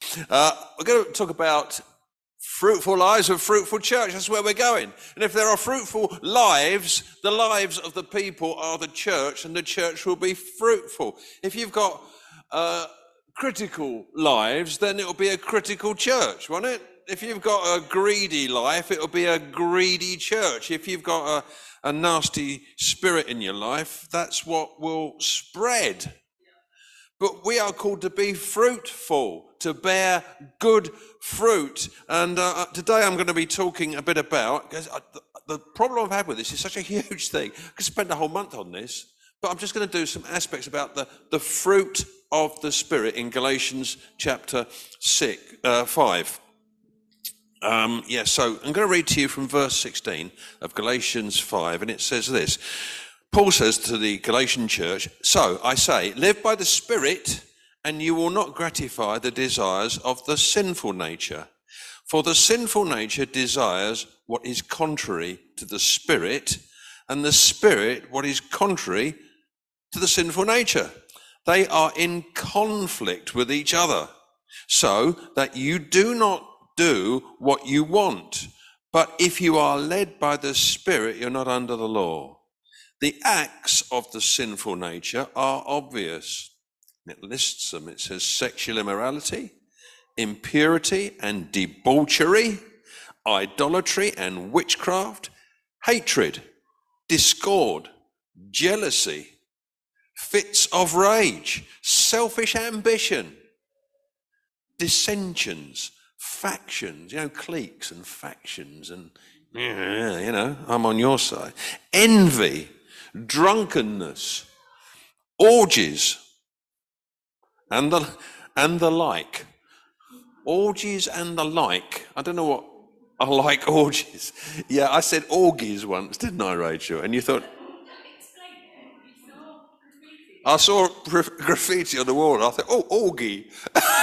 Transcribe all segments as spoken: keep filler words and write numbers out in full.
Uh, we're going to talk about fruitful lives of fruitful church. That's where we're going. And if there are fruitful lives, the lives of the people are the church, and the church will be fruitful. If you've got uh, critical lives, then it'll be a critical church, won't it? If you've got a greedy life, it'll be a greedy church. If you've got a, a nasty spirit in your life, that's what will spread. But we are called to be fruitful, to bear good fruit. And uh, today I'm going to be talking a bit about, because the, the problem I've had with this is such a huge thing. I could spend a whole month on this, but I'm just going to do some aspects about the, the fruit of the Spirit in Galatians chapter six, uh, five. Um, yeah, so I'm going to read to you from verse sixteen of Galatians five, and it says this. Paul says to the Galatian church, "So I say, live by the Spirit, and you will not gratify the desires of the sinful nature. For the sinful nature desires what is contrary to the Spirit, and the Spirit what is contrary to the sinful nature. They are in conflict with each other, so that you do not do what you want. But if you are led by the Spirit, you're not under the law. The acts of the sinful nature are obvious." It lists them. It says sexual immorality, impurity and debauchery, idolatry and witchcraft, hatred, discord, jealousy, fits of rage, selfish ambition, dissensions, factions, you know, cliques and factions, and, yeah, you know, I'm on your side. Envy, drunkenness, orgies, and the and the like. Orgies and the like. I don't know what I like orgies. Yeah, I said orgies once, didn't I, Rachel? And you thought, I saw graffiti on the wall, and I thought, oh, orgy.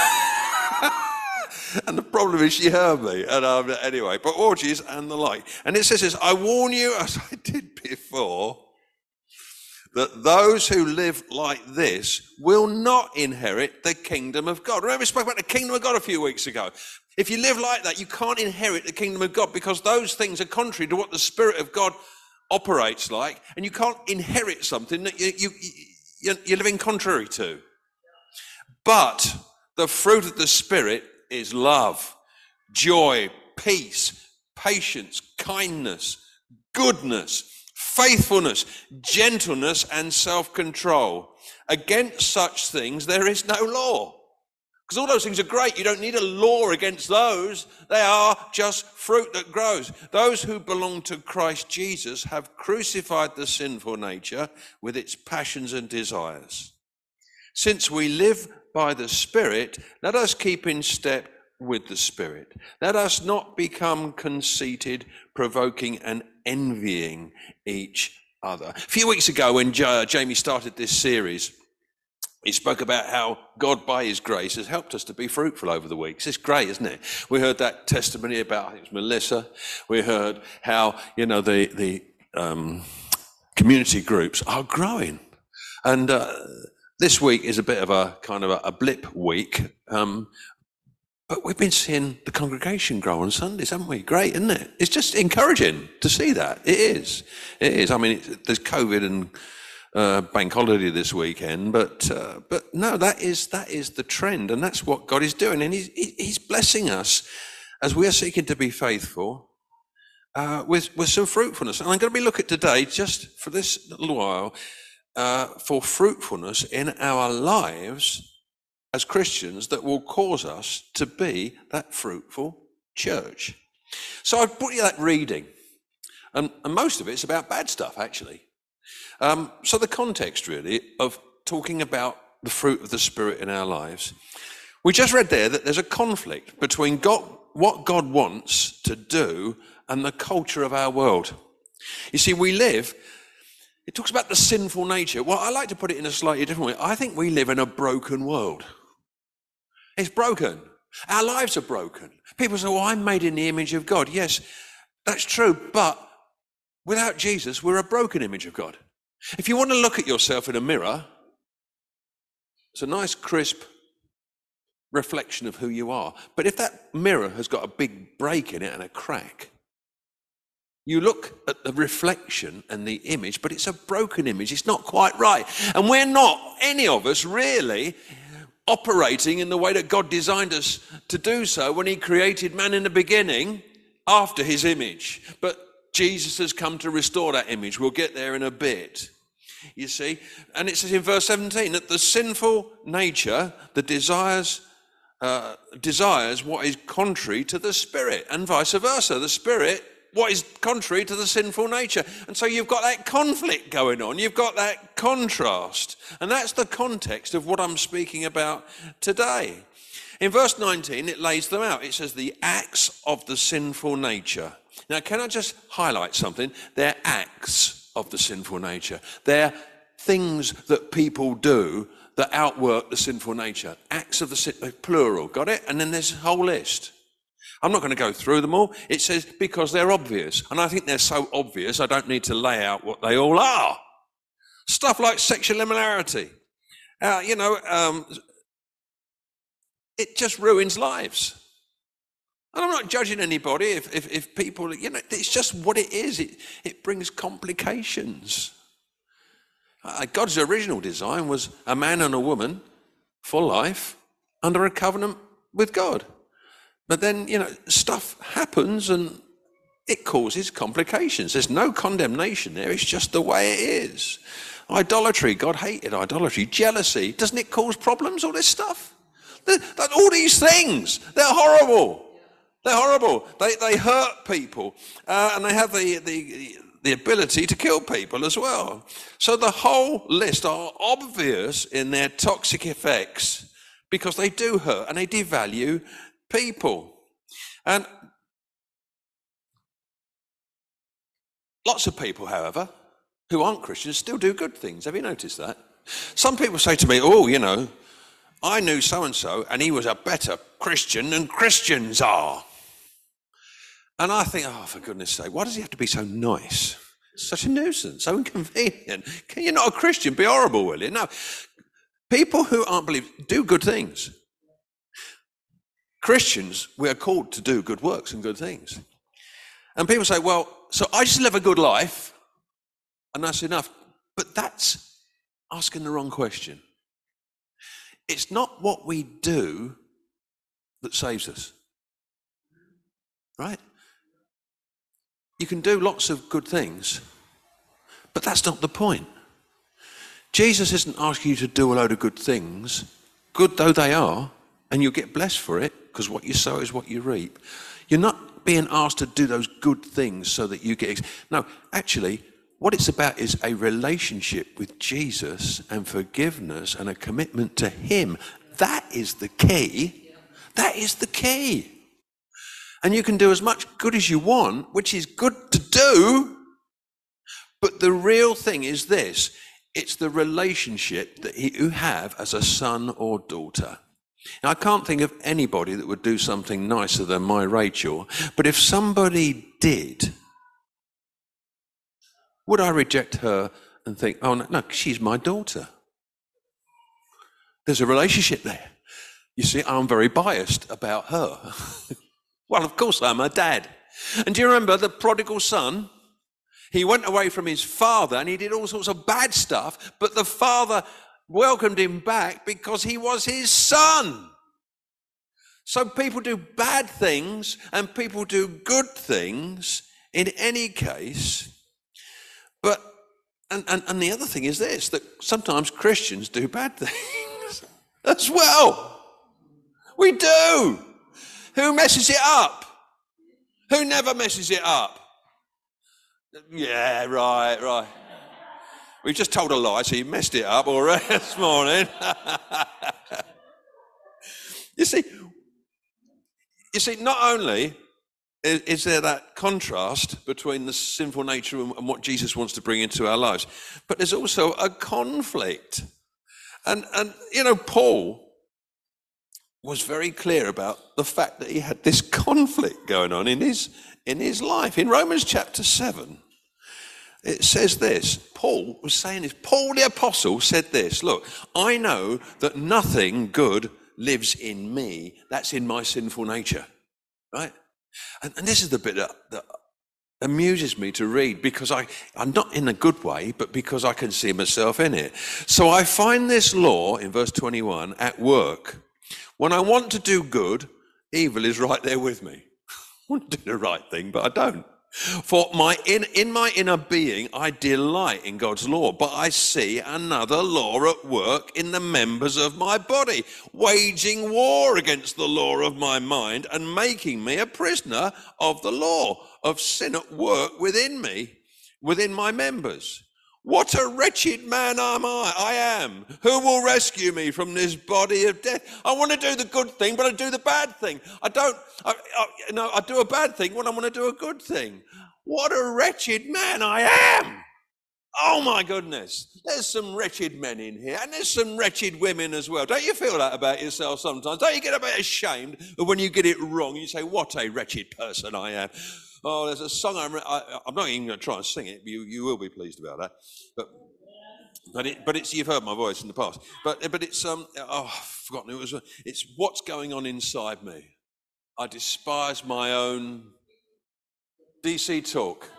And the problem is she heard me. And um, anyway, but orgies and the like. And it says this, "I warn you, as I did before, that those who live like this will not inherit the kingdom of God." Remember we spoke about the kingdom of God a few weeks ago. If you live like that, you can't inherit the kingdom of God, because those things are contrary to what the Spirit of God operates like, and you can't inherit something that you, you, you, you're living contrary to. But the fruit of the Spirit is love, joy, peace, patience, kindness, goodness, faithfulness, gentleness, and self-control. Against such things there is no law. Because all those things are great. You don't need a law against those. They are just fruit that grows. Those who belong to Christ Jesus have crucified the sinful nature with its passions and desires. Since we live by the Spirit, let us keep in step with the Spirit. Let us not become conceited, provoking and envying each other. A few weeks ago when Jamie started this series, he spoke about how God, by his grace, has helped us to be fruitful over the weeks. It's great, isn't it? We heard that testimony about, I think it was Melissa. We heard how, you know, the, the um, community groups are growing. And uh, this week is a bit of a kind of a, a blip week. Um, but we've been seeing the congregation grow on Sundays, haven't we? Great, isn't it? It's just encouraging to see that. It is. It is. I mean, it, there's COVID and uh, bank holiday this weekend, but uh, but no, that is that is the trend, and that's what God is doing, and He's He's blessing us as we are seeking to be faithful uh, with with some fruitfulness. And I'm going to be looking today, just for this little while, uh, for fruitfulness in our lives as Christians that will cause us to be that fruitful church. So I brought you that reading, and, and most of it's about bad stuff, actually. Um, so the context, really, of talking about the fruit of the Spirit in our lives, we just read there that there's a conflict between God, what God wants to do, and the culture of our world. You see, we live, it talks about the sinful nature. Well, I like to put it in a slightly different way. I think we live in a broken world. It's broken. Our lives are broken. People say, well, I'm made in the image of God. Yes, that's true, but without Jesus, we're a broken image of God. If you want to look at yourself in a mirror, it's a nice, crisp, reflection of who you are. But if that mirror has got a big break in it and a crack, you look at the reflection and the image, but it's a broken image. It's not quite right. And we're not, any of us, really operating in the way that God designed us to do so when he created man in the beginning after his image. But Jesus has come to restore that image. We'll get there in a bit, you see. And it says in verse seventeen that the sinful nature, the desires, uh, desires what is contrary to the spirit, and vice versa. The spirit, what is contrary to the sinful nature. And so you've got that conflict going on. You've got that contrast. And that's the context of what I'm speaking about today. In verse nineteen, it lays them out. It says the acts of the sinful nature. Now, can I just highlight something? They're acts of the sinful nature. They're things that people do that outwork the sinful nature. Acts of the sin, plural, got it? And then there's a whole list. I'm not going to go through them all. It says because they're obvious. And I think they're so obvious, I don't need to lay out what they all are. Stuff like sexual immorality. Uh, you know, um, it just ruins lives. And I'm not judging anybody if, if, if people, you know, it's just what it is. It, it brings complications. Uh, God's original design was a man and a woman for life under a covenant with God. But then, you know, stuff happens and it causes complications. There's no condemnation there. It's just the way it is. Idolatry, God hated idolatry. Jealousy, doesn't it cause problems, all this stuff? They're, they're, all these things, they're horrible. They're horrible. They they hurt people, uh, and they have the, the the ability to kill people as well. So the whole list are obvious in their toxic effects because they do hurt and they devalue people. And lots of people, however, who aren't Christians still do good things. Have you noticed that? Some people say to me, oh, you know, I knew so-and-so and he was a better Christian than Christians are. And I think, oh, for goodness sake, why does he have to be so nice? Such a nuisance, so inconvenient. Can you not a Christian be horrible, will you? No. People who aren't believers do good things. Christians, we are called to do good works and good things. And people say, well, so I just live a good life and that's enough. But that's asking the wrong question. It's not what we do that saves us, right? You can do lots of good things, but that's not the point. Jesus isn't asking you to do a load of good things, good though they are, and you'll get blessed for it, because what you sow is what you reap. You're not being asked to do those good things so that you get... No, actually, what it's about is a relationship with Jesus and forgiveness and a commitment to him. That is the key. That is the key. And you can do as much good as you want, which is good to do, but the real thing is this. It's the relationship that you have as a son or daughter. Now, I can't think of anybody that would do something nicer than my Rachel, but if somebody did, would I reject her and think, oh, no, no, she's my daughter? There's a relationship there. You see, I'm very biased about her. Well, of course, I'm her dad. And do you remember the prodigal son? He went away from his father and he did all sorts of bad stuff, but the father welcomed him back because he was his son. So people do bad things and people do good things in any case. But, and, and, and the other thing is this, that sometimes Christians do bad things as well. We do. Who messes it up? Who never messes it up? Yeah, right, right. We just told a lie, so you messed it up already this morning. you see, you see, not only is, is there that contrast between the sinful nature and, and what Jesus wants to bring into our lives, but there's also a conflict. And, and you know, Paul was very clear about the fact that he had this conflict going on in his in his life. In Romans chapter seven, it says this. Paul was saying this. Paul the apostle said this, look, I know that nothing good lives in me, that's in my sinful nature, right? And, and this is the bit that, that amuses me to read, because I, I'm not in a good way, but because I can see myself in it. So I find this law in verse twenty-one at work. When I want to do good, evil is right there with me. I want to do the right thing, but I don't. For my in, in my inner being, I delight in God's law, but I see another law at work in the members of my body, waging war against the law of my mind and making me a prisoner of the law of sin at work within me, within my members. What a wretched man am I, I am. Who will rescue me from this body of death? I want to do the good thing, but I do the bad thing. I don't, I, I, you know, I do a bad thing when I want to do a good thing. What a wretched man I am. Oh my goodness. There's some wretched men in here, and there's some wretched women as well. Don't you feel that about yourself sometimes? Don't you get a bit ashamed of when you get it wrong? You say, what a wretched person I am. Oh, there's a song, I'm, I, I'm not even going to try and sing it. You, you will be pleased about that. But but it, but it's, you've heard my voice in the past. But but it's, um oh, I've forgotten who it was. It's what's going on inside me. I despise my own D C talk.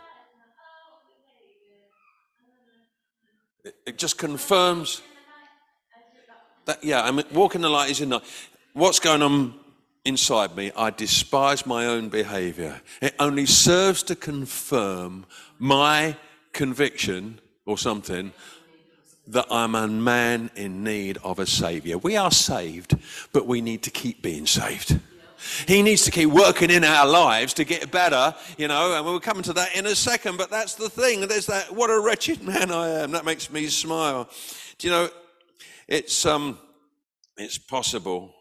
It, it just confirms that, yeah, I mean, walking the light is in the, what's going on inside me, I despise my own behavior. It only serves to confirm my conviction or something that I'm a man in need of a saviour. We are saved, but we need to keep being saved. He needs to keep working in our lives to get better, you know, and we'll come to that in a second, but that's the thing. There's that, what a wretched man I am. That makes me smile. Do you know, it's um, it's possible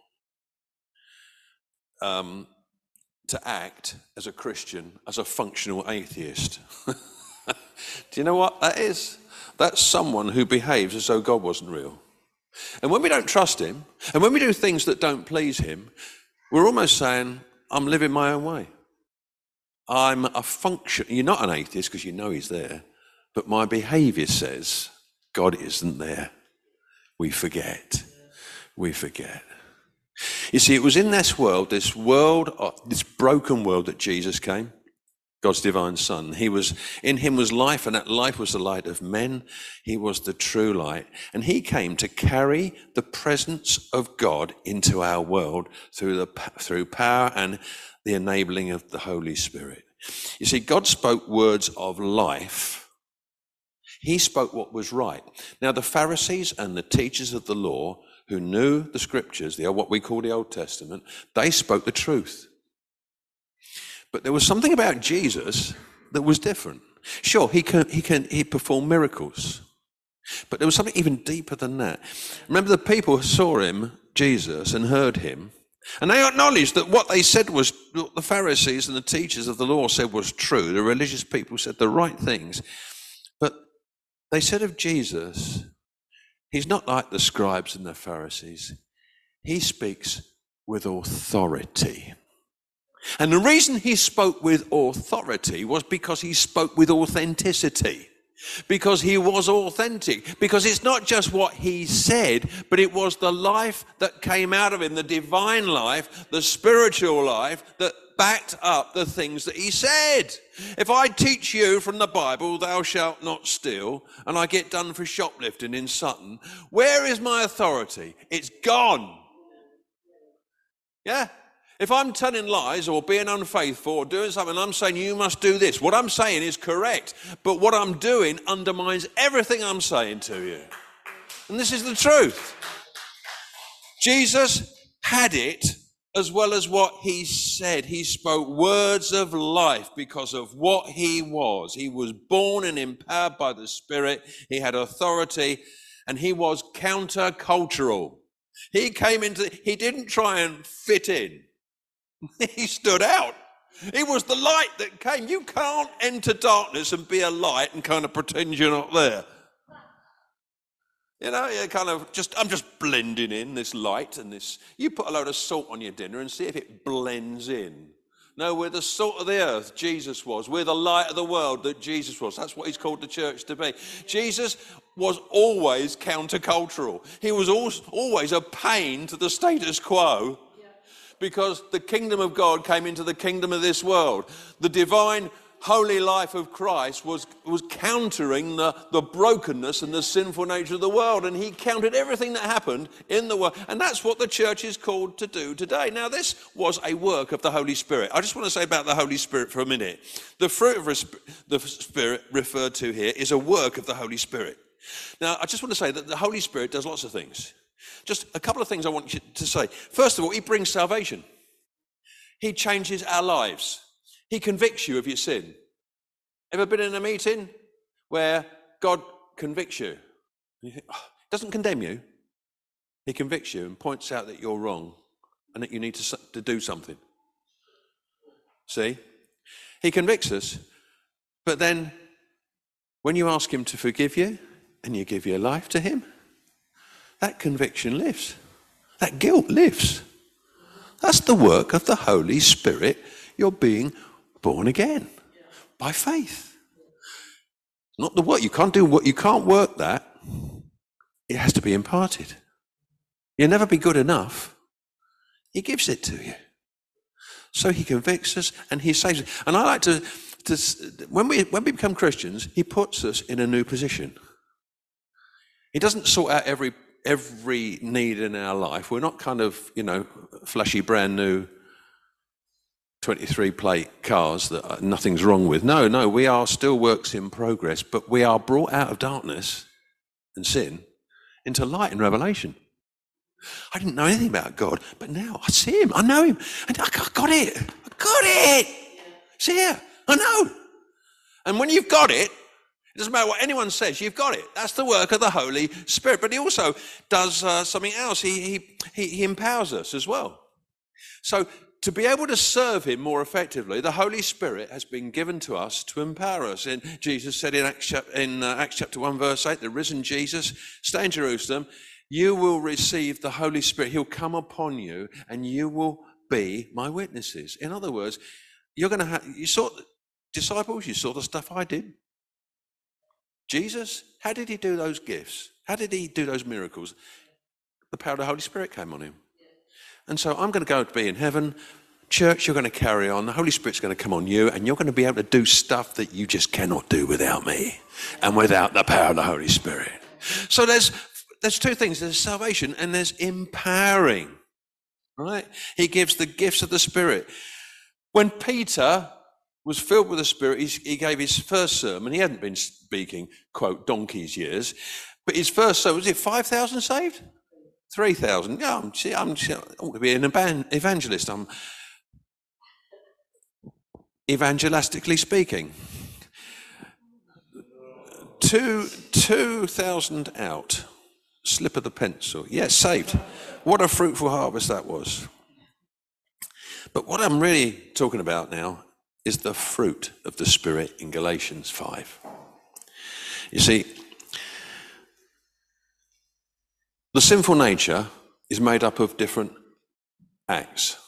Um, to act as a Christian, as a functional atheist. Do you know what that is? That's someone who behaves as though God wasn't real. And when we don't trust him, and when we do things that don't please him, we're almost saying, I'm living my own way. I'm a function. You're not an atheist because you know he's there, but my behavior says God isn't there. We forget. We forget. You see, it was in this world, this world, this broken world that Jesus came, God's divine Son. He was, in him was life, and that life was the light of men. He was the true light. And he came to carry the presence of God into our world through the through power and the enabling of the Holy Spirit. You see, God spoke words of life. He spoke what was right. Now, the Pharisees and the teachers of the law who knew the scriptures, the what we call the Old Testament, they spoke the truth. But there was something about Jesus that was different. Sure, he can he can he performed miracles, but there was something even deeper than that. Remember, the people who saw him, Jesus, and heard him, and they acknowledged that what they said was, what the Pharisees and the teachers of the law said was true. The religious people said the right things, but they said of Jesus, he's not like the scribes and the Pharisees. He speaks with authority. And the reason he spoke with authority was because he spoke with authenticity. Because he was authentic. Because it's not just what he said, but it was the life that came out of him, the divine life, the spiritual life that backed up the things that he said. If I teach you from the Bible, thou shalt not steal, and I get done for shoplifting in Sutton, where is my authority? It's gone. Yeah? If I'm telling lies or being unfaithful or doing something, I'm saying you must do this. What I'm saying is correct, but what I'm doing undermines everything I'm saying to you. And this is the truth. Jesus had it as well as what he said. He spoke words of life because of what he was. He was born and empowered by the Spirit. He had authority, and he was countercultural. He came into, he didn't try and fit in. He stood out. He was the light that came. You can't enter darkness and be a light and kind of pretend you're not there. You know, you kind of just, I'm just blending in this light and this. You put a load of salt on your dinner and see if it blends in. No, we're the salt of the earth, Jesus was. We're the light of the world that Jesus was. That's what he's called the church to be. Jesus was always countercultural. He was always a pain to the status quo because the kingdom of God came into the kingdom of this world. The divine holy life of Christ was, was countering the, the brokenness and the sinful nature of the world. And he countered everything that happened in the world. And that's what the church is called to do today. Now, this was a work of the Holy Spirit. I just want to say about the Holy Spirit for a minute. The fruit of the Spirit referred to here is a work of the Holy Spirit. Now, I just want to say that the Holy Spirit does lots of things. Just a couple of things I want you to say. First of all, he brings salvation. He changes our lives. He convicts you of your sin. Ever been in a meeting where God convicts you? You think, oh, doesn't condemn you. He convicts you and points out that you're wrong and that you need to, to do something. See? He convicts us, but then when you ask him to forgive you and you give your life to him, that conviction lifts. That guilt lifts. That's the work of the Holy Spirit. You're being born again by faith. Not the work. You can't do what you can't work that. It has to be imparted. You'll never be good enough. He gives it to you. So he convicts us and he saves us. And I like to, to when we when we become Christians, he puts us in a new position. He doesn't sort out every every need in our life. We're not kind of, you know, flashy brand new twenty-three plate cars that nothing's wrong with. No, no, we are still works in progress, but we are brought out of darkness and sin into light and revelation. I didn't know anything about God, but now I see him, I know him, and I got it, I got it. It's here, I know. And when you've got it, it doesn't matter what anyone says, you've got it. That's the work of the Holy Spirit. But he also does uh, something else. He, he, he, he empowers us as well. So to be able to serve him more effectively, the Holy Spirit has been given to us to empower us. And Jesus said in Acts, in uh, Acts chapter one, verse eight, the risen Jesus, stay in Jerusalem, you will receive the Holy Spirit. He'll come upon you and you will be my witnesses. In other words, you're going to have, you saw disciples, you saw the stuff I did. Jesus, how did he do those gifts? How did he do those miracles? The power of the Holy Spirit came on him. And so I'm going to go to be in heaven. Church, you're going to carry on. The Holy Spirit's going to come on you, and you're going to be able to do stuff that you just cannot do without me and without the power of the Holy Spirit. So there's there's two things. There's salvation and there's empowering, right? He gives the gifts of the Spirit. When Peter was filled with the Spirit, he, he gave his first sermon. He hadn't been speaking, quote, donkey's years, but his first sermon, was it five thousand saved? three thousand. Yeah, I'm, see, I'm, I want to be an evangelist. I'm evangelistically speaking. Two, two thousand out. Slip of the pencil. Yes, saved. What a fruitful harvest that was. But what I'm really talking about now is the fruit of the Spirit in Galatians five. You see, the sinful nature is made up of different acts.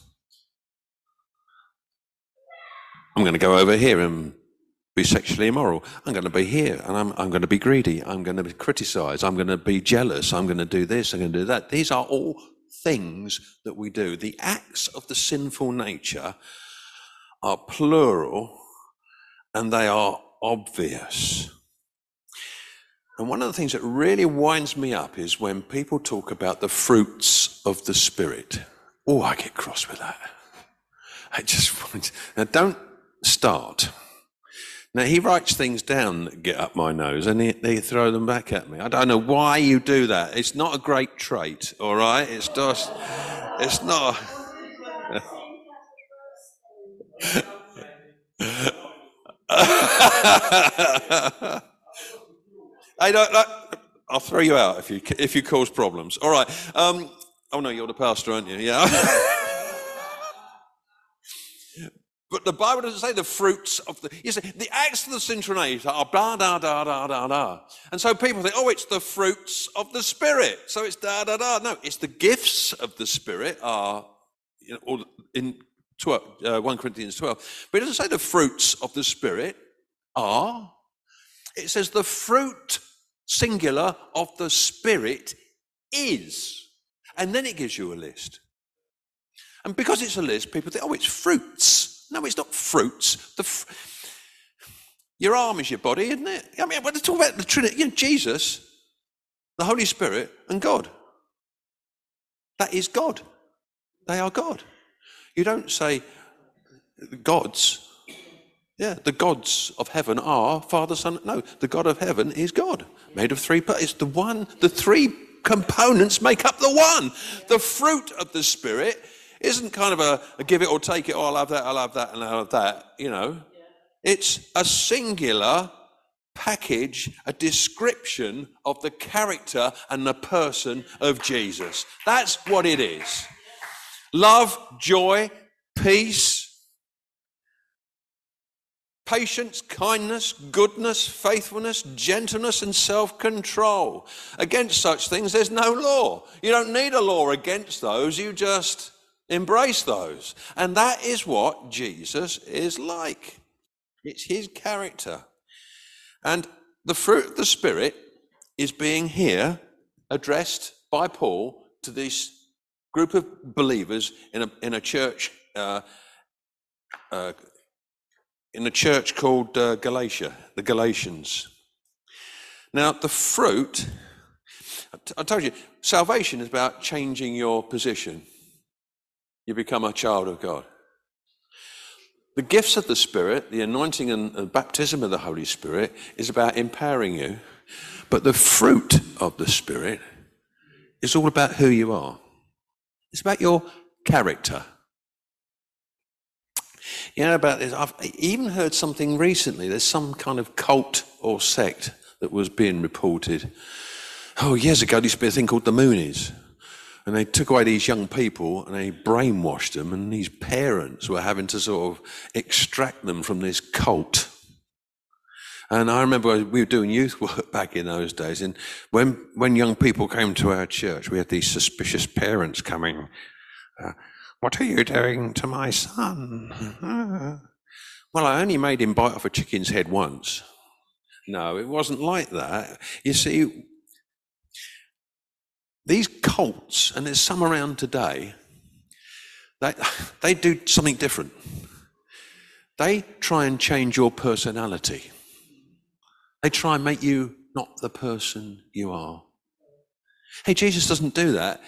I'm going to go over here and be sexually immoral. I'm going to be here and I'm, I'm going to be greedy. I'm going to be criticized. I'm going to be jealous. I'm going to do this. I'm going to do that. These are all things that we do. The acts of the sinful nature are plural and they are obvious. And one of the things that really winds me up is when people talk about the fruits of the Spirit. Oh, I get cross with that. I just want, now don't start. Now he writes things down that get up my nose and he, they throw them back at me. I don't know why you do that. It's not a great trait, all right? It's just, it's not. I don't. Like, I'll throw you out if you if you cause problems. All right. Um, oh no, you're the pastor, aren't you? Yeah. But the Bible doesn't say the fruits of the. You see, the acts of the sinful nature are da da da da da da, and so people think, oh, it's the fruits of the Spirit. So it's da da da. No, it's the gifts of the Spirit are, you know, or in twelve, uh, First Corinthians twelve. But it doesn't say the fruits of the Spirit are. It says the fruit, singular, of the Spirit is. And then it gives you a list. And because it's a list, people think, oh, it's fruits. No, it's not fruits. The fr- your arm is your body, isn't it? I mean, when they talk about the Trinity, you know, Jesus, the Holy Spirit, and God. That is God. They are God. You don't say gods. Yeah, the gods of heaven are Father, Son. No, the God of heaven is God, made of three parts. It's the one, the three components make up the one. The fruit of the Spirit isn't kind of a, a give it or take it, oh, I'll have that, I'll have that, and I'll have that, you know. It's a singular package, a description of the character and the person of Jesus. That's what it is. Love, joy, peace, patience, kindness, goodness, faithfulness, gentleness, and self-control. Against such things, there's no law. You don't need a law against those. You just embrace those. And that is what Jesus is like. It's his character. And the fruit of the Spirit is being here addressed by Paul to this group of believers in a, in a church uh, uh, in a church called uh, Galatia, the Galatians. Now, the fruit, I told you, salvation is about changing your position. You become a child of God. The gifts of the Spirit, the anointing and the baptism of the Holy Spirit, is about empowering you. But the fruit of the Spirit is all about who you are. It's about your character. You know about this, I've even heard something recently. There's some kind of cult or sect that was being reported. Oh, years ago, there used to be a thing called the Moonies. And they took away these young people and they brainwashed them, and these parents were having to sort of extract them from this cult. And I remember we were doing youth work back in those days, and when when young people came to our church, we had these suspicious parents coming. Uh, what are you doing to my son? Uh, well, I only made him bite off a chicken's head once. No, it wasn't like that. You see, these cults, and there's some around today, they, they do something different. They try and change your personality. They try and make you not the person you are. Hey, Jesus doesn't do that.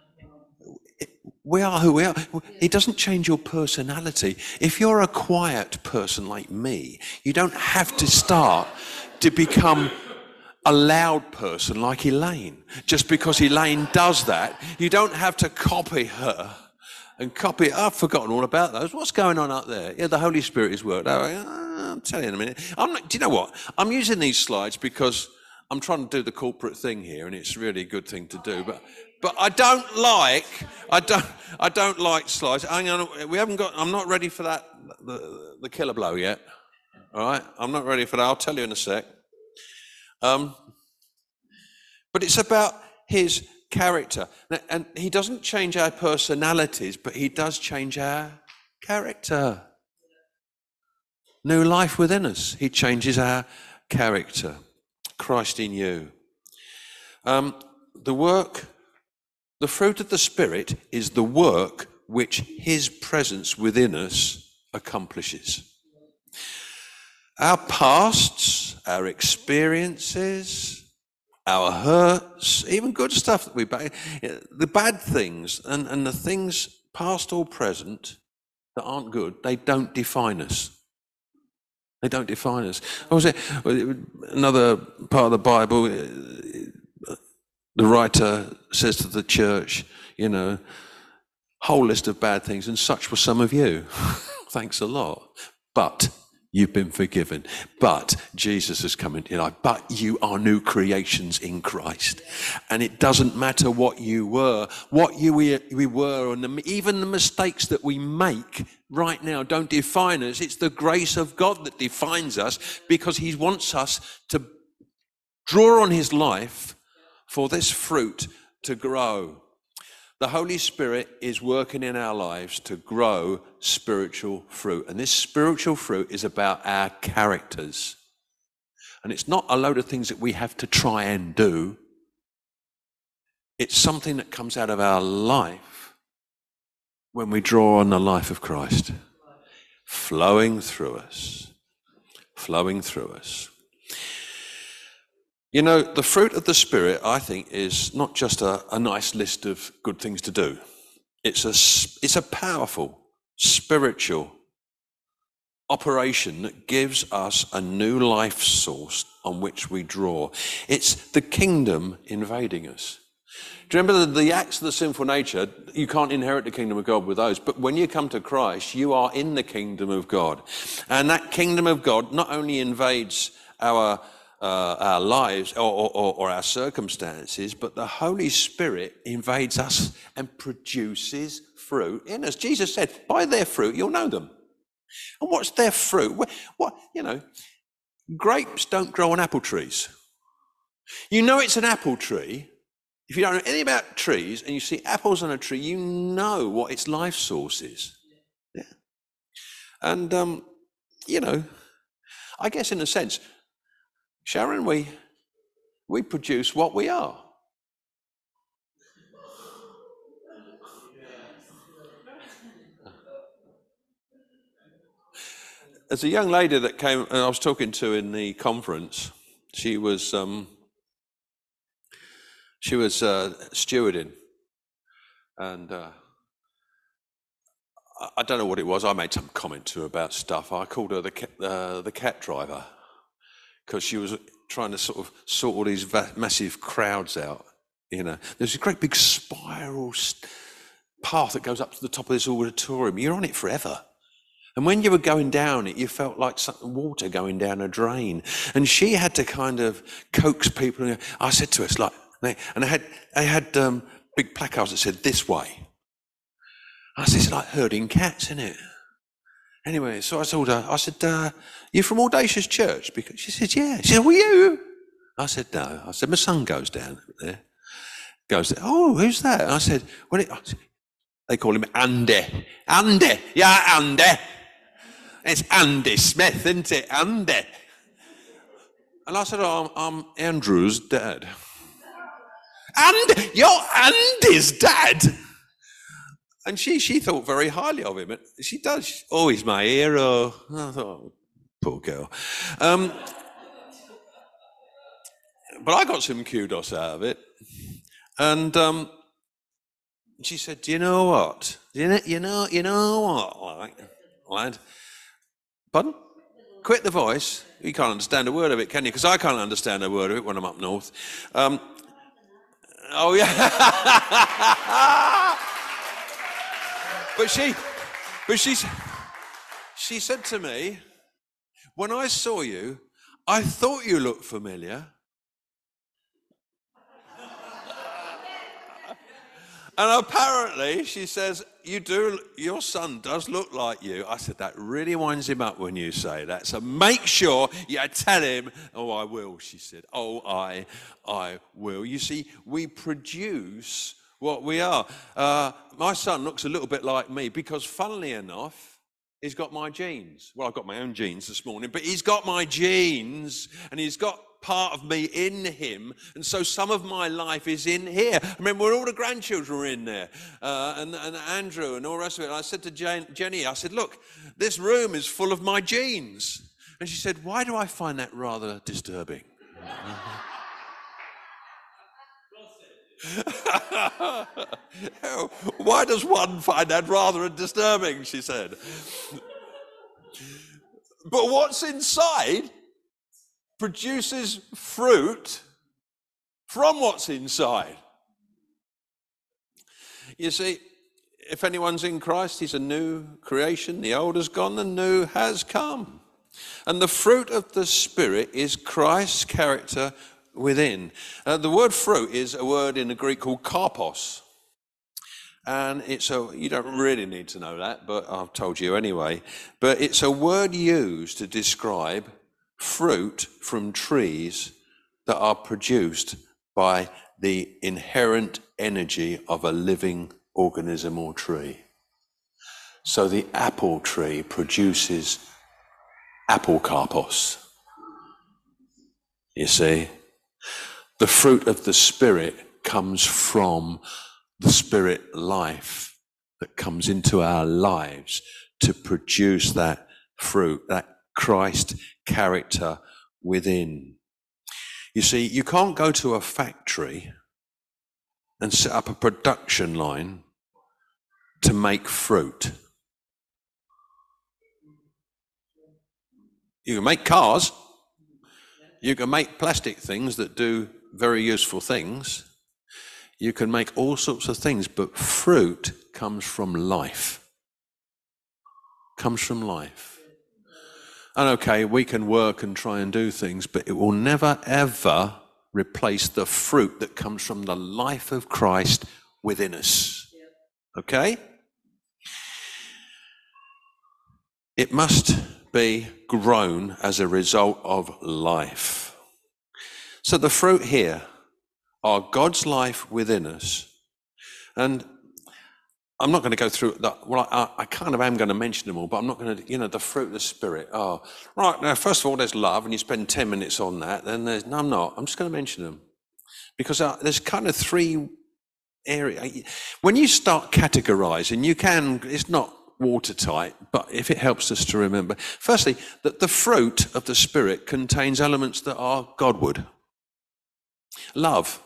We are who we are. He doesn't change your personality. If you're a quiet person like me, you don't have to start to become a loud person like Elaine. Just because Elaine does that, you don't have to copy her and copy it. I've forgotten all about those. What's going on up there? Yeah, the Holy Spirit is worked. I'll tell you in a minute. I'm not, do you know what? I'm using these slides because I'm trying to do the corporate thing here, and it's really a good thing to do. But but I don't like I don't I don't like slides. Hang on, we haven't got. I'm not ready for that the the killer blow yet. All right, I'm not ready for that. I'll tell you in a sec. Um, but it's about his character. And he doesn't change our personalities, but he does change our character. New life within us. He changes our character. Christ in you. Um, the work, the fruit of the Spirit is the work which his presence within us accomplishes. Our pasts, our experiences, our hurts, even good stuff that we bad, the bad things and, and the things past or present that aren't good, they don't define us. They don't define us. What was it? Another part of the Bible, the writer says to the church, you know, whole list of bad things, and such were some of you. Thanks a lot. But you've been forgiven. But Jesus has come into your life. But you are new creations in Christ. And it doesn't matter what you were, what you we, we were, and the, even the mistakes that we make right now don't define us. It's the grace of God that defines us, because he wants us to draw on his life for this fruit to grow. The Holy Spirit is working in our lives to grow spiritual fruit. And this spiritual fruit is about our characters. And it's not a load of things that we have to try and do. It's something that comes out of our life when we draw on the life of Christ, flowing through us, flowing through us. You know, the fruit of the Spirit, I think, is not just a, a nice list of good things to do. It's a, it's a powerful, spiritual operation that gives us a new life source on which we draw. It's the kingdom invading us. Do you remember the, the acts of the sinful nature? You can't inherit the kingdom of God with those. But when you come to Christ, you are in the kingdom of God. And that kingdom of God not only invades our uh, our lives or, or, or our circumstances, but the Holy Spirit invades us and produces fruit in us. Jesus said, by their fruit, you'll know them. And what's their fruit? What, what you know, grapes don't grow on apple trees. You know it's an apple tree. If you don't know anything about trees and you see apples on a tree, you know what its life source is. Yeah. And, um, you know, I guess in a sense, Sharon, we, we produce what we are. There's a young lady that came, I was talking to in the conference. She was... Um, She was uh, stewarding, and uh, I don't know what it was. I made some comment to her about stuff. I called her the cat, uh, the cat driver because she was trying to sort of sort all these va- massive crowds out. You know, there's a great big spiral path that goes up to the top of this auditorium. You're on it forever. And when you were going down it, you felt like some water going down a drain. And she had to kind of coax people. I said to her, it's like, and I had I had um, big placards that said this way. I said, it's like herding cats, isn't it? Anyway, so I told her, I said, uh, you from Audacious Church? Because she said, yeah. She said, well, you? I said, no. I said, my son goes down there. Goes there. Oh, who's that? And I said, well, it, I said, they call him Andy. Andy, yeah, Andy. It's Andy Smith, isn't it? Andy. And I said, oh, I'm, I'm Andrew's dad. And you're Andy's dad? And she she thought very highly of him. And she does. Oh, he's my hero. I thought, oh, poor girl. Um, but I got some kudos out of it. And um, she said, do you know what? You know, you know, you know what, like, lad? Pardon? Quit the voice. You can't understand a word of it, can you? Because I can't understand a word of it when I'm up north. Um, Oh, yeah. but she, but she, she said to me, when I saw you, I thought you looked familiar. And apparently, she says, you do, your son does look like you. I said, that really winds him up when you say that. So make sure you tell him. Oh, I will, she said. Oh, I, I will. You see, we produce what we are. Uh, my son looks a little bit like me because, funnily enough, he's got my genes. Well, I've got my own genes this morning, but he's got my genes and he's got part of me in him, and so some of my life is in here. I remember when all the grandchildren were in there, uh, and, and Andrew and all the rest of it. I said to Jane, Jenny, I said, look, this room is full of my genes. And she said, why do I find that rather disturbing? Why does one find that rather disturbing, she said. But what's inside produces fruit from what's inside. You see, if anyone's in Christ, he's a new creation. The old has gone, the new has come. And the fruit of the Spirit is Christ's character within. Uh, the word fruit is a word in the Greek called karpos. And it's a, you don't really need to know that, but I've told you anyway. But it's a word used to describe fruit from trees that are produced by the inherent energy of a living organism or tree. So the apple tree produces apple karpos. You see? The fruit of the Spirit comes from the Spirit life that comes into our lives to produce that fruit, that Christ character within. You see, you can't go to a factory and set up a production line to make fruit. You can make cars, you can make plastic things that do very useful things, you can make all sorts of things, but fruit comes from life. Comes from life. And okay, we can work and try and do things, but it will never ever replace the fruit that comes from the life of Christ within us. Okay? It must be grown as a result of life. So the fruit here are God's life within us. And I'm not going to go through that. Well, I, I kind of am going to mention them all, but I'm not going to, you know, the fruit of the Spirit. Oh, right. Now, first of all, there's love, and you spend ten minutes on that. Then there's, no, I'm not. I'm just going to mention them. Because uh, there's kind of three areas. When you start categorizing, you can, it's not watertight, but if it helps us to remember. Firstly, that the fruit of the Spirit contains elements that are Godward. Love.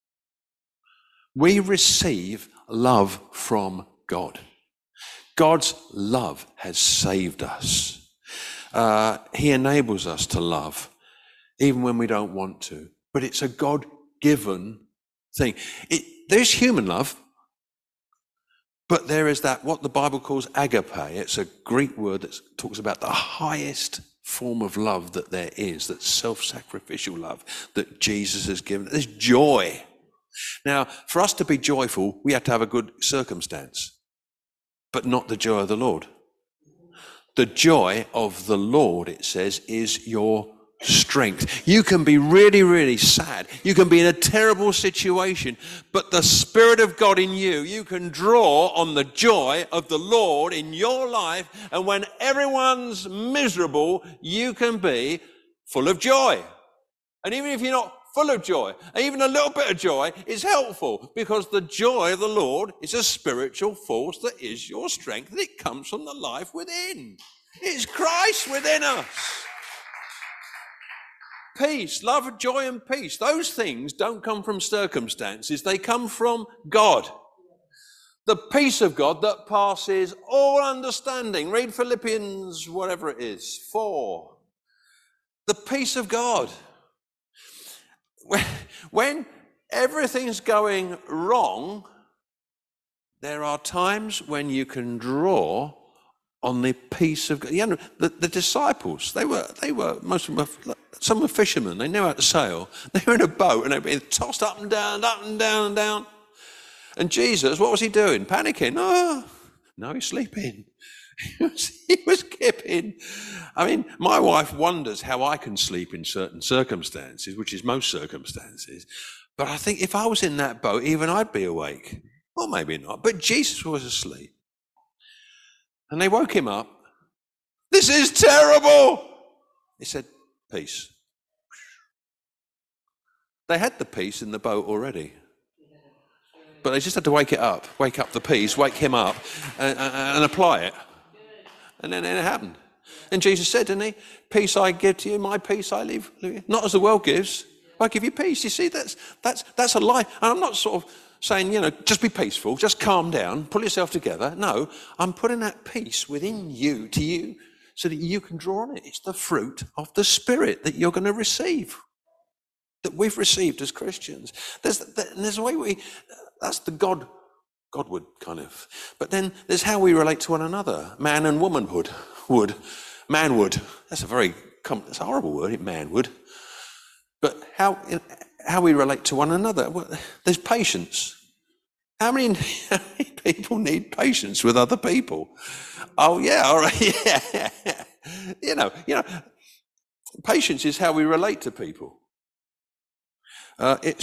We receive love from God. God's love has saved us. Uh, he enables us to love, even when we don't want to. But it's a God-given thing. It, there's human love, but there is that, what the Bible calls agape. It's a Greek word that talks about the highest form of love that there is, that self-sacrificial love that Jesus has given. There's joy. Now, for us to be joyful, we have to have a good circumstance, but not the joy of the Lord. The joy of the Lord, it says, is your strength. You can be really, really sad. You can be in a terrible situation, but the Spirit of God in you, you can draw on the joy of the Lord in your life, and when everyone's miserable, you can be full of joy. And even if you're not full of joy, even a little bit of joy is helpful, because the joy of the Lord is a spiritual force that is your strength, and it comes from the life within. It's Christ within us. Peace, love, joy, and peace. Those things don't come from circumstances. They come from God. The peace of God that passes all understanding. Read Philippians, whatever it is, four. The peace of God. When, when everything's going wrong, there are times when you can draw on the peace of God. You know, the, the disciples, they were, they were, most of them were, some were fishermen, they knew how to sail. They were in a boat and they were being tossed up and down, up and down and down. And Jesus, what was he doing? Panicking. Oh, no, he's sleeping. He was, he was kipping. I mean, my wife wonders how I can sleep in certain circumstances, which is most circumstances. But I think if I was in that boat, even I'd be awake. Well, maybe not. But Jesus was asleep. And they woke him up. This is terrible. He said, peace. They had the peace in the boat already. But they just had to wake it up, wake up the peace, wake him up, and, and, and apply it. And then, then it happened. And Jesus said, didn't he? Peace I give to you, my peace I leave. Not as the world gives, I give you peace. You see, that's that's that's a lie. And I'm not sort of saying, you know, just be peaceful, just calm down, pull yourself together. No, I'm putting that peace within you, to you, so that you can draw on it. It's the fruit of the Spirit that you're going to receive, that we've received as Christians. There's, there's a way we, that's the God, Godward kind of. But then there's how we relate to one another. Man and womanhood, would, manwood. That's a very, that's a horrible word, manwood. But how how we relate to one another. Well, there's patience. How many, how many people need patience with other people? Oh yeah, all right, yeah. You know, you know, patience is how we relate to people. Uh, it's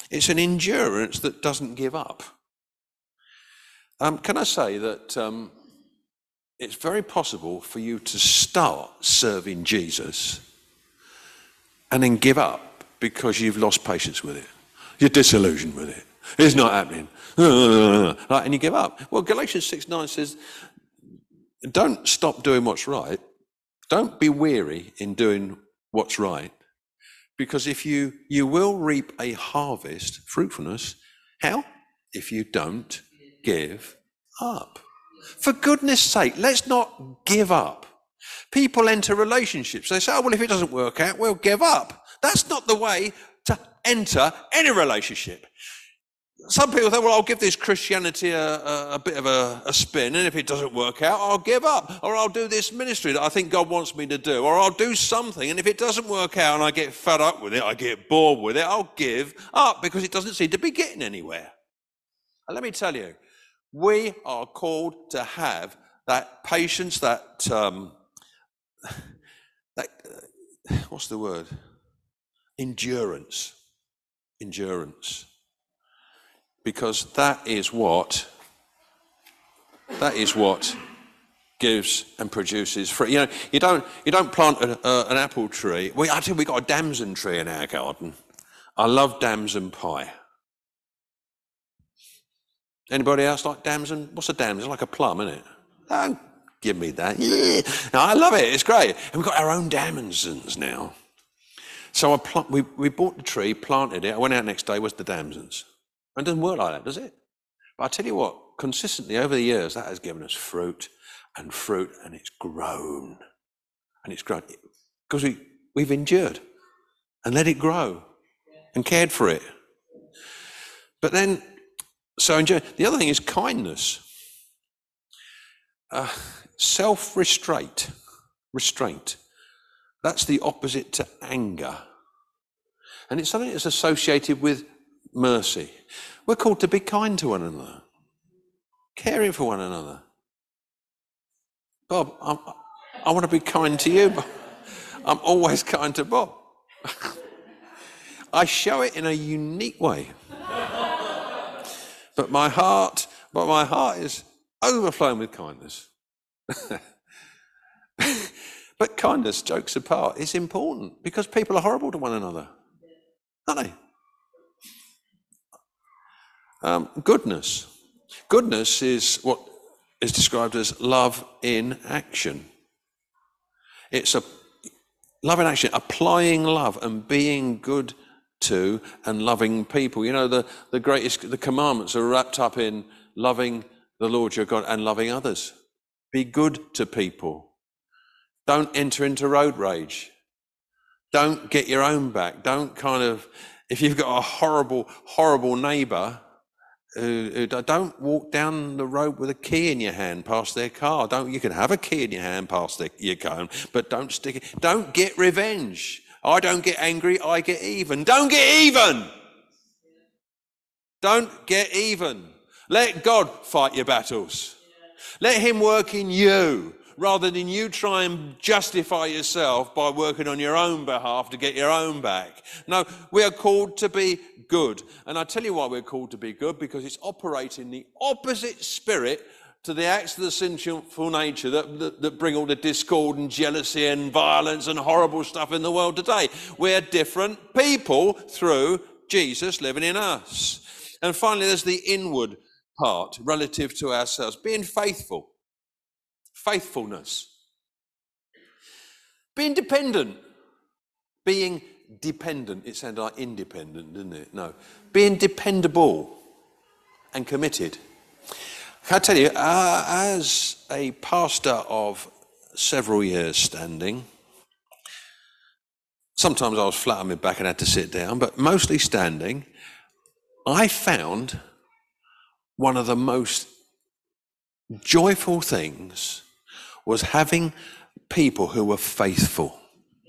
It's an endurance that doesn't give up. Um, can I say that um, it's very possible for you to start serving Jesus and then give up because you've lost patience with it. You're disillusioned with it. It's not happening. And you give up. Well, Galatians six nine says, don't stop doing what's right. Don't be weary in doing what's right. Because if you, you will reap a harvest, fruitfulness. How? If you don't give up. For goodness sake, let's not give up. People enter relationships. They say, oh, well, if it doesn't work out, we'll give up. That's not the way to enter any relationship. Some people think, well, I'll give this Christianity a, a, a bit of a, a spin, and if it doesn't work out, I'll give up. Or I'll do this ministry that I think God wants me to do. Or I'll do something, and if it doesn't work out and I get fed up with it, I get bored with it, I'll give up because it doesn't seem to be getting anywhere. And let me tell you, we are called to have that patience, that, um, that uh, what's the word? Endurance. Endurance. Because that is what, that is what gives and produces fruit. You know, you don't, you don't plant a, uh, an apple tree. We, I think we've got a damson tree in our garden. I love damson pie. Anybody else like damson? What's a damson? Like a plum, isn't it? Don't give me that. Yeah. No, I love it. It's great. And we've got our own damsons now. So I pl- we, we bought the tree, planted it. I went out next day, was the damsons. And it doesn't work like that, does it? But I tell you what, consistently over the years, that has given us fruit and fruit, and it's grown. And it's grown. Because we, we've endured and let it grow and cared for it. But then, so enjoy. The other thing is kindness. Uh, self-restraint. Restraint. That's the opposite to anger. And it's something that's associated with mercy. We're called to be kind to one another, caring for one another. Bob, I'm, I want to be kind to you, but I'm always kind to Bob. I show it in a unique way. But my heart, but my heart is overflowing with kindness. But kindness, jokes apart, is important because people are horrible to one another, aren't they? Um, goodness. Goodness is what is described as love in action. It's a love in action, applying love and being good to and loving people. You know, the, the greatest, the commandments are wrapped up in loving the Lord your God and loving others. Be good to people. Don't enter into road rage. Don't get your own back. Don't kind of, if you've got a horrible, horrible neighbour, who, who don't walk down the road with a key in your hand past their car. Don't, you can have a key in your hand past their, your car, but don't stick it. Don't get revenge. I don't get angry, I get even. Don't get even. Don't get even. Let God fight your battles. Let him work in you, rather than you try and justify yourself by working on your own behalf to get your own back. No, we are called to be good. And I tell you why we're called to be good, because it's operating the opposite spirit to the acts of the sinful nature that, that, that bring all the discord and jealousy and violence and horrible stuff in the world today. We're different people through Jesus living in us. And finally, there's the inward part relative to ourselves, being faithful. Faithfulness. Being dependent. Being dependent. It sounded like independent, didn't it? No. Being dependable and committed. I tell you, uh, as a pastor of several years standing, sometimes I was flat on my back and had to sit down, but mostly standing, I found one of the most joyful things was having people who were faithful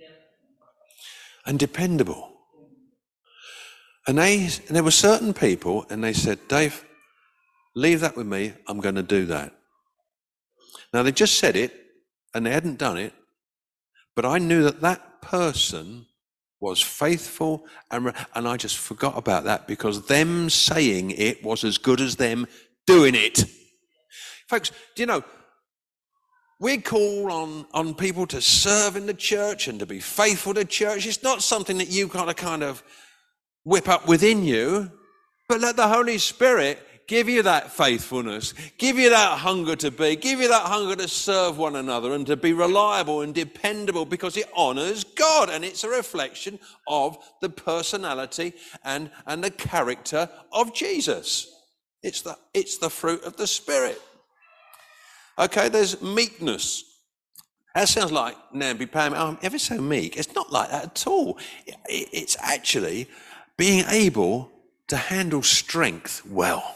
and dependable. And they, and there were certain people, and they said, Dave, leave that with me, I'm going to do that. Now, they just said it, and they hadn't done it, but I knew that that person was faithful, and, and I just forgot about that because them saying it was as good as them doing it. Folks, do you know, we call on, on people to serve in the church and to be faithful to church. It's not something that you kind of kind of whip up within you, but let the Holy Spirit give you that faithfulness, give you that hunger to be, give you that hunger to serve one another and to be reliable and dependable, because it honors God and it's a reflection of the personality and, and the character of Jesus. It's the, it's the fruit of the Spirit. Okay, there's meekness. That sounds like Namby Pam, oh, I'm ever so meek. It's not like that at all. It's actually being able to handle strength well.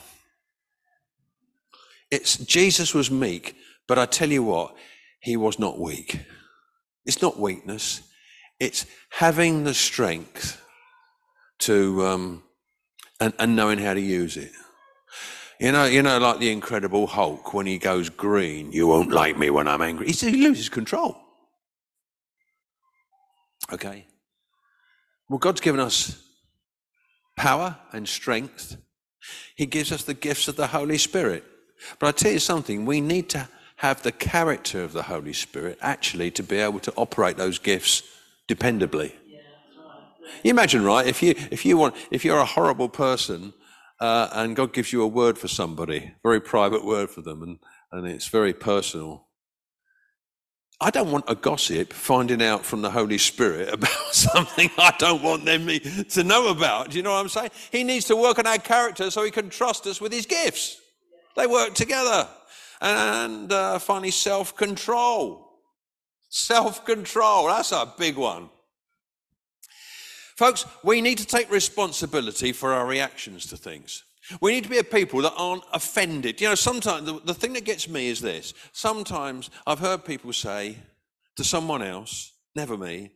It's Jesus was meek, but I tell you what, he was not weak. It's not weakness. It's having the strength to um, and, and knowing how to use it. You know, you know, like the Incredible Hulk when he goes green. You won't like me when I'm angry. He, he loses control. Okay. Well, God's given us power and strength. He gives us the gifts of the Holy Spirit. But I tell you something, we need to have the character of the Holy Spirit actually to be able to operate those gifts dependably. Yeah, right. You imagine, right? If you if you want if you're a horrible person uh, and God gives you a word for somebody, very private word for them, and, and it's very personal. I don't want a gossip finding out from the Holy Spirit about something I don't want them to know about. Do you know what I'm saying? He needs to work on our character so he can trust us with his gifts. They work together. And uh, finally, self-control. Self-control, that's a big one. Folks, we need to take responsibility for our reactions to things. We need to be a people that aren't offended. You know, sometimes the, the thing that gets me is this. Sometimes I've heard people say to someone else, never me,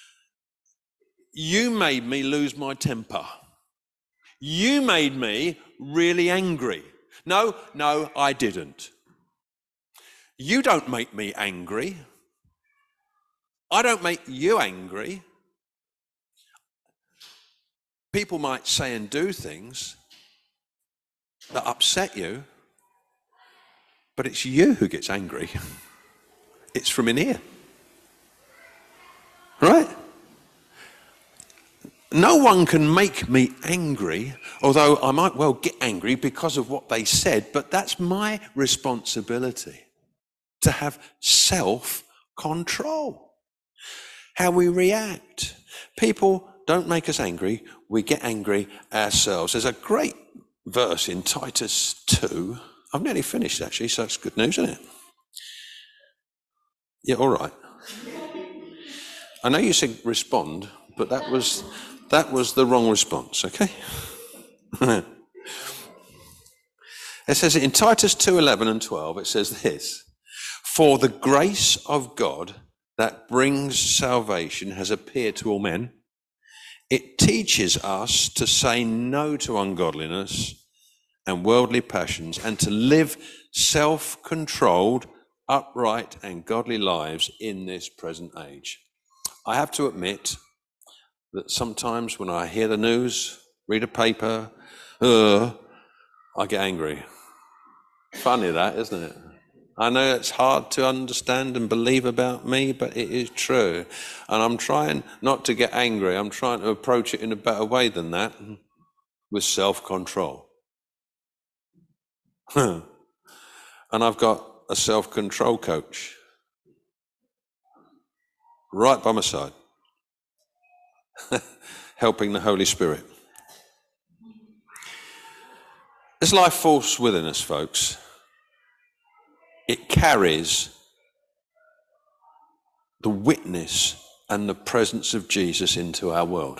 you made me lose my temper. You made me really angry. No, no, I didn't. You don't make me angry. I don't make you angry. People might say and do things that upset you, but it's you who gets angry. It's from in here. Right? No one can make me angry, although I might well get angry because of what they said, but that's my responsibility to have self-control. How we react. People don't make us angry, we get angry ourselves. There's a great verse in Titus two. I've nearly finished actually, so it's good news, isn't it? Yeah, all right. I know you said respond, but that was that was the wrong response, okay? It says in Titus two eleven and twelve, it says this: for the grace of God that brings salvation has appeared to all men. It teaches us to say no to ungodliness and worldly passions and to live self-controlled, upright and godly lives in this present age. I have to admit that sometimes when I hear the news, read a paper, uh, I get angry. Funny that, isn't it? I know it's hard to understand and believe about me, but it is true. And I'm trying not to get angry. I'm trying to approach it in a better way than that, with self-control. And I've got a self-control coach right by my side, helping the Holy Spirit. This life force within us, folks, it carries the witness and the presence of Jesus into our world.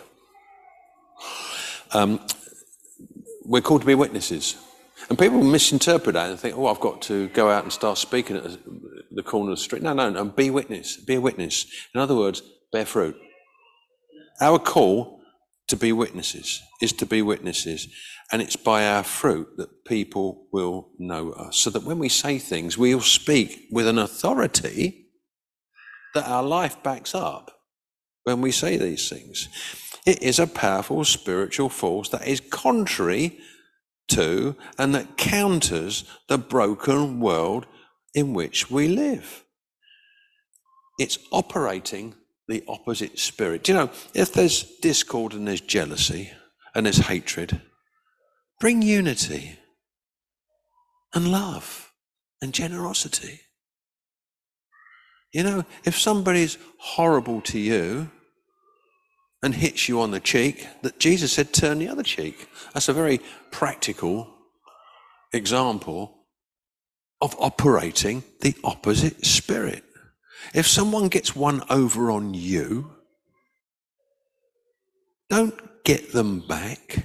Um, we're called to be witnesses. And people misinterpret that and think, oh, I've got to go out and start speaking at the corner of the street. No, no, no, be witness, be a witness. In other words, bear fruit. Our call to be witnesses is to be witnesses. And it's by our fruit that people will know us. So that when we say things, we'll speak with an authority that our life backs up. when we say these things. It is a powerful spiritual force that is contrary to and that counters the broken world in which we live. It's operating the opposite spirit. Do you know, if there's discord and there's jealousy and there's hatred, bring unity and love and generosity. You know, if somebody's horrible to you and hits you on the cheek, that Jesus said, turn the other cheek. That's a very practical example of operating the opposite spirit. If someone gets one over on you, don't get them back.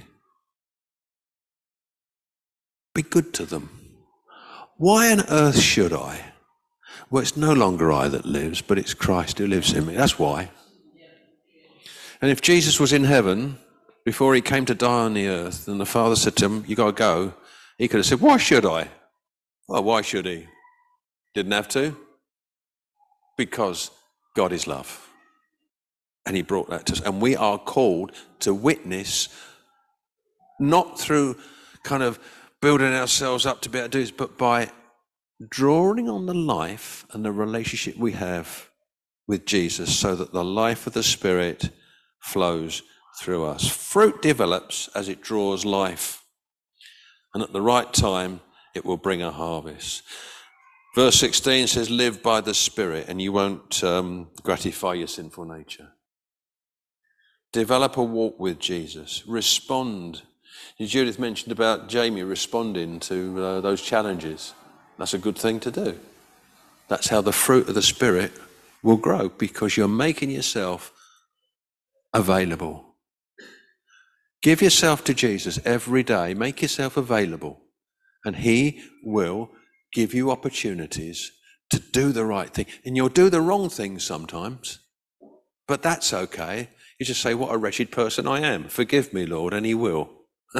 Be good to them. Why on earth should I? Well, it's no longer I that lives, but it's Christ who lives in me. That's why. And if Jesus was in heaven before he came to die on the earth, and the Father said to him, you got to go, he could have said, why should I? Well, why should he? Didn't have to. Because God is love. And he brought that to us. And we are called to witness, not through kind of building ourselves up to be able to do this, but by drawing on the life and the relationship we have with Jesus so that the life of the Spirit flows through us. Fruit develops as it draws life. And at the right time, it will bring a harvest. Verse sixteen says, live by the Spirit and you won't um, gratify your sinful nature. Develop a walk with Jesus. Respond. Judith mentioned about Jamie responding to uh, those challenges. That's a good thing to do. That's how the fruit of the Spirit will grow, because you're making yourself available. Give yourself to Jesus every day. Make yourself available. And he will give you opportunities to do the right thing. And you'll do the wrong thing sometimes, but that's okay. You just say, what a wretched person I am. Forgive me, Lord, and he will.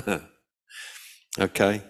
Okay.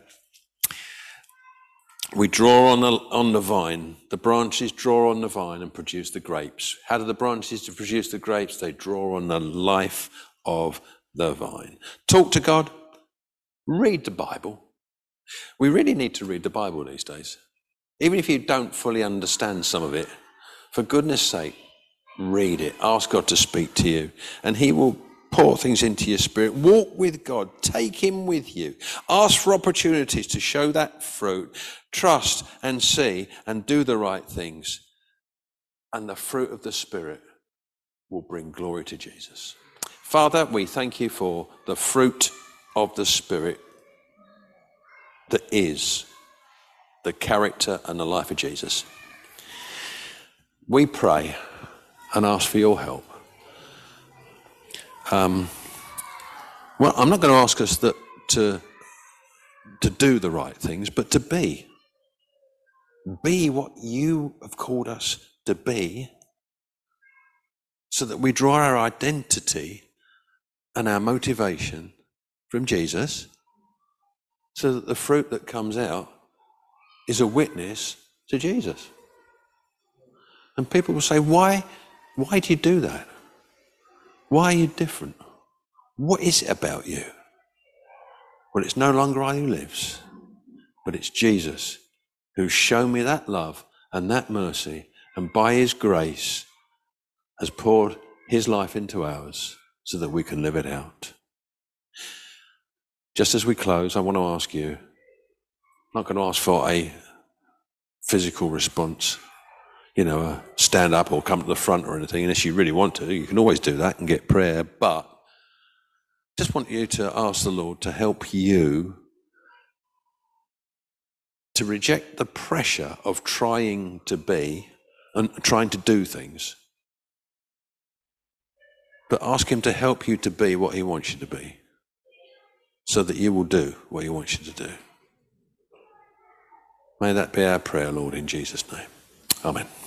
We draw on the, on the vine. The branches draw on the vine and produce the grapes. How do the branches produce the grapes? They draw on the life of the vine. Talk to God. Read the Bible. We really need to read the Bible these days. Even if you don't fully understand some of it, for goodness sake, read it. Ask God to speak to you, and he will pour things into your spirit. Walk with God. Take him with you. Ask for opportunities to show that fruit. Trust and see and do the right things. And the fruit of the Spirit will bring glory to Jesus. Father, we thank you for the fruit of the Spirit that is the character and the life of Jesus. We pray and ask for your help. Um, well, I'm not going to ask us that to, to do the right things, but to be. Be what you have called us to be, so that we draw our identity and our motivation from Jesus, so that the fruit that comes out is a witness to Jesus. And people will say, why, why do you do that? Why are you different? What is it about you? Well, it's no longer I who lives, but it's Jesus who's shown me that love and that mercy, and by his grace has poured his life into ours so that we can live it out. Just as we close, I want to ask you, I'm not going to ask for a physical response, you know, a stand up or come to the front or anything, unless you really want to. You can always do that and get prayer, but just want you to ask the Lord to help you to reject the pressure of trying to be and trying to do things, but ask him to help you to be what he wants you to be, so that you will do what he wants you to do. May that be our prayer, Lord, in Jesus' name. Amen.